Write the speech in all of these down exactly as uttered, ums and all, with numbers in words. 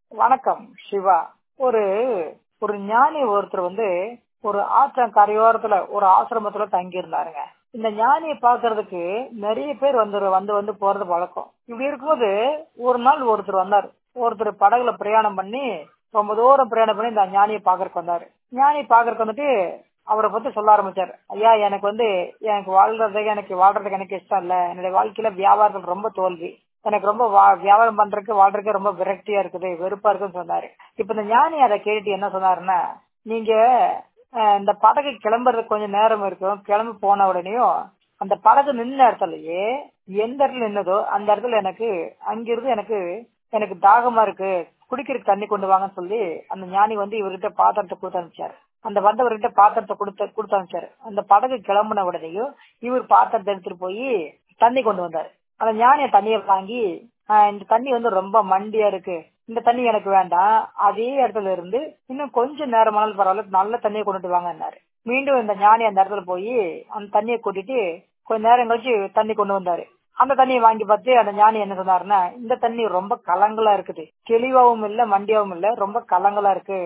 வணக்கம் சிவா. ஒரு ஒரு ஞானி ஒருத்தர் வந்து ஒரு ஆற்றம் கரையோரத்துல ஒரு ஆசிரமத்துல தங்கி இருந்தாருங்க. இந்த ஞானியை பாக்குறதுக்கு நிறைய பேர் வந்து வந்து வந்து போறது வழக்கம். இப்படி இருக்கும்போது ஒரு நாள் ஒருத்தர் வந்தாரு. ஒருத்தர் படகுல பிரயாணம் பண்ணி ரொம்ப தூரம் பிரயாணம் பண்ணி இந்த ஞானியை பாக்குறதுக்கு வந்தாரு. ஞானி பாக்குறதுக்கு வந்துட்டு அவரை பத்தி சொல்ல ஆரம்பிச்சாரு. ஐயா, எனக்கு வந்து எனக்கு வாழ்றதுக்கு எனக்கு வாழ்றதுக்கு எனக்கு இஷ்டம் இல்ல. என்னுடைய வாழ்க்கையில வியாபாரத்தில் ரொம்ப தோல்வி. எனக்கு ரொம்ப வியாபாரம் பண்றதுக்கு வாழ்றதுக்கு ரொம்ப விரக்தியா இருக்குது, வெறுப்பா இருக்குன்னு சொன்னாரு. இப்ப இந்த ஞானி அதை கேட்டு என்ன சொன்னாருன்னா, நீங்க இந்த படகு கிளம்புறதுக்கு கொஞ்சம் நேரம் இருக்கும். கிளம்பி போன உடனேயும் அந்த படகு நின்ன இடத்துலயே எந்த இடத்துல நின்னதோ அந்த இடத்துல எனக்கு அங்கிருந்து எனக்கு எனக்கு தாகமா இருக்கு, குடிக்கிறதுக்கு தண்ணி கொண்டு வாங்கன்னு சொல்லி அந்த ஞானி வந்து இவர்கிட்ட பாத்திரத்தை கொடுத்து அனுப்பிச்சாரு. அந்த வந்தவர்கிட்ட பாத்திரத்தை கொடுத்து கொடுத்து அனுப்பிச்சாரு. அந்த படகு கிளம்புன உடனேயும் இவர் பாத்திரத்தை எடுத்துட்டு போய் தண்ணி கொண்டு வந்தாரு. அந்த ஞானிய தண்ணியை வாங்கி, இந்த தண்ணி வந்து ரொம்ப மண்டியா இருக்கு, இந்த தண்ணி எனக்கு வேண்டாம், அதே இடத்துல இருந்து இன்னும் கொஞ்சம் நேரமானாலும் பரவாயில்ல நல்ல தண்ணியை கொண்டுட்டு வாங்கினாரு. மீண்டும் இந்த ஞானி அந்த இடத்துல போய் அந்த தண்ணியை கூட்டிட்டு கொஞ்ச நேரம் கழிச்சு தண்ணி கொண்டு வந்தாரு. அந்த தண்ணியை வாங்கி பார்த்து அந்த ஞானி என்ன சொன்னாருன்னா, இந்த தண்ணி ரொம்ப கலங்கலா இருக்குது, தெளிவாவும் இல்ல மண்டியாவும் இல்ல, ரொம்ப கலங்கலா இருக்கு,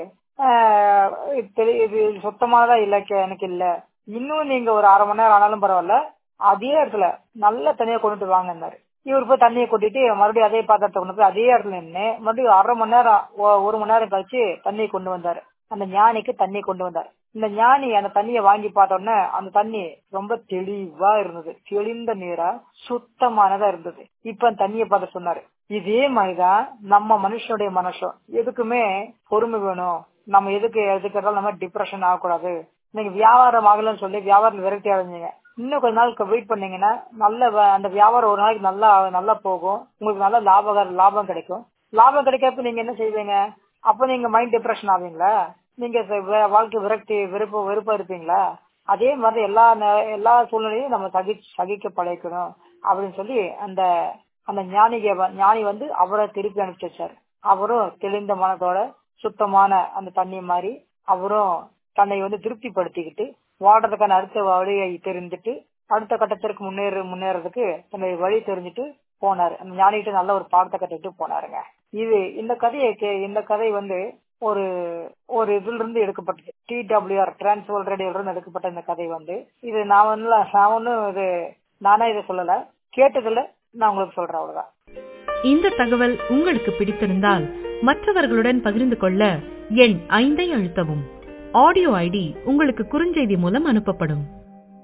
இது சுத்தமானதா இல்ல எனக்கு இல்ல, இன்னும் நீங்க ஒரு அரை மணி நேரம் ஆனாலும் பரவாயில்ல அதே இடத்துல நல்ல தண்ணியை கொண்டுட்டு வாங்கினாரு. இவர் போய் தண்ணியை கொட்டிட்டு மறுபடியும் அதே பாத்திரத்தை கொண்டு போய் அதே இடத்துல நின்று மறுபடியும் அரை மணி நேரம் ஒரு மணி நேரம் கழிச்சு தண்ணியை கொண்டு வந்தாரு. அந்த ஞானிக்கு தண்ணி கொண்டு வந்தாரு. இந்த ஞானி அந்த தண்ணியை வாங்கி பார்த்தோன்னே அந்த தண்ணி ரொம்ப தெளிவா இருந்தது, தெளிந்த நீரா சுத்தமானதா இருந்தது. இப்ப அந்த தண்ணியை பார்த்து சொன்னாரு, இதே மாதிரிதான் நம்ம மனுஷனுடைய மனசும். எதுக்குமே பொறுமை வேணும். நம்ம எதுக்கு எதுக்கு நம்ம டிப்ரெஷன் ஆகக்கூடாது. நீங்க வியாபாரம் ஆகலன்னு சொல்லி வியாபாரம் விரக்தி அடைஞ்சீங்க, இன்னும் கொஞ்ச நாளுக்கு வெயிட் பண்ணீங்கன்னா நல்ல அந்த வியாபாரம் ஒரு நாளைக்கு நல்லா நல்லா போகும், உங்களுக்கு நல்ல லாப லாபம் கிடைக்கும். லாபம் கிடைக்கிறப்ப நீங்க என்ன செய்வீங்க? அப்ப நீங்க மைண்ட் டிப்ரெஷன் ஆவீங்களா? நீங்க வாழ்க்கை விரக்தி வெறுப்பு வெறுப்பா இருப்பீங்களா? அதே மாதிரி எல்லா எல்லா சூழ்நிலையும் நம்ம சகி சகிக்க பழக்கணும் அப்படின்னு சொல்லி அந்த அந்த ஞானிக ஞானி வந்து அவரை திருப்பி அனுப்பிச்சு வச்சாரு. அவரும் தெளிந்த மனத்தோட சுத்தமான அந்த தண்ணி மாதிரி அவரும் தன்னை வந்து திருப்திப்படுத்திக்கிட்டு வாழ்றதுக்கான அடுத்த வழியை தெரிஞ்சுட்டு அடுத்த கட்டத்திற்கு முன்னேற முன்னேறதுக்கு தன்னுடைய வழி தெரிஞ்சுட்டு போனாரு. அந்த ஞானிகிட்ட நல்ல ஒரு பாடத்தை கற்றுட்டு போனாருங்க. இது இந்த கதையை இந்த கதை வந்து ஒரு ஒரு இதுல இருந்து எடுக்கப்பட்டது. டி டபிள்யூ ஆர் டிரான்ஸ்வர்ல்ட் ரேடியோல இருந்து எடுக்கப்பட்ட இந்த கதை வந்து இது நான் வந்து நான் ஒன்னும் இது நானே இதை சொல்லல, கேட்டதுல நான் உங்களுக்கு சொல்றேன், அவ்வளவுதான். இந்த தகவல் உங்களுக்கு பிடித்திருந்தால் மற்றவர்களுடன் பகிர்ந்து கொள்ள எண் ஐந்தை அழுத்தவும். ஆடியோ ஐடி உங்களுக்கு குறுஞ்செய்தி மூலம் அனுப்பப்படும்.